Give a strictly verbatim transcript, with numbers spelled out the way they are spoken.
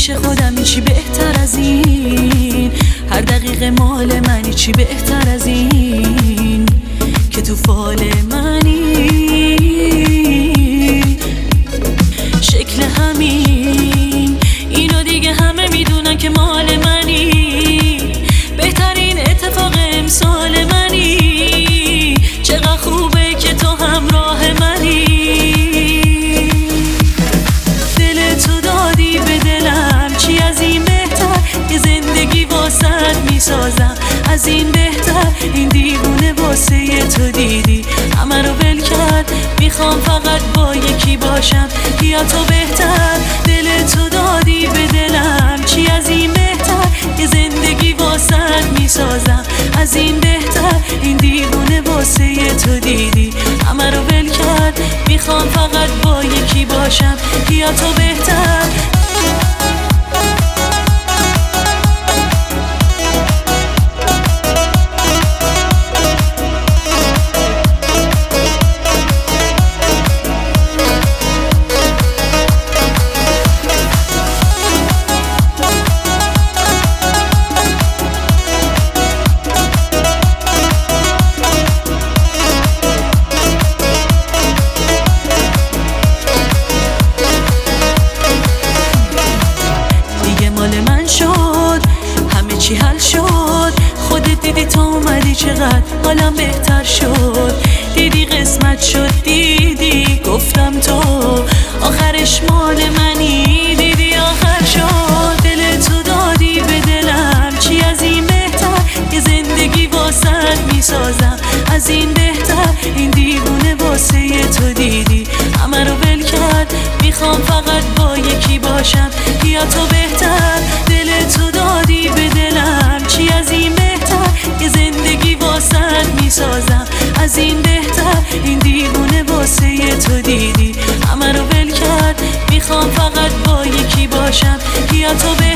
پیش خودم چی بهتر از این، هر دقیقه مال منی چی بهتر از این که تو فال منی. شکل همین اینو دیگه همه میدونن که مال منی، بهترین اتفاق امسال منی. چقدر خوبه که تو همراه منی، دل تو دادی به دلم، چی از این بهتر که زندگی واسد میسازم. از این بهتر این دیوونه واسه تو دیدی همه رو ول کرد، میخوام فقط با یکی باشم یا تو بهتر. دل تو دادی به دلم، چی از این بهتر که زندگی واسد میسازم. از این بهتر این دیوونه واسه تو دیدی همه رو ول کرد، میخوام فقط با یکی باشم یا تو بهتر. چی حل شد، خودت دیدی تو اومدی چقدر حالم بهتر شد. دیدی قسمت شد، دیدی گفتم تو آخرش مال منی، دیدی آخر شد. دل تو دادی به دلم، چی از این بهتر که زندگی واسد میسازم. از این بهتر این دیوونه واسه تو دیدی همه رو ول کرد، میخوام فقط با یکی باشم یا تو بهتر. دل تو دادی به دلم، چی از این بهتر که زندگی واسد میسازم. از این بهتر این دیوونه واسه تو دیدی همه رو ول کرد، میخوام فقط با یکی باشم یا تو بهتر.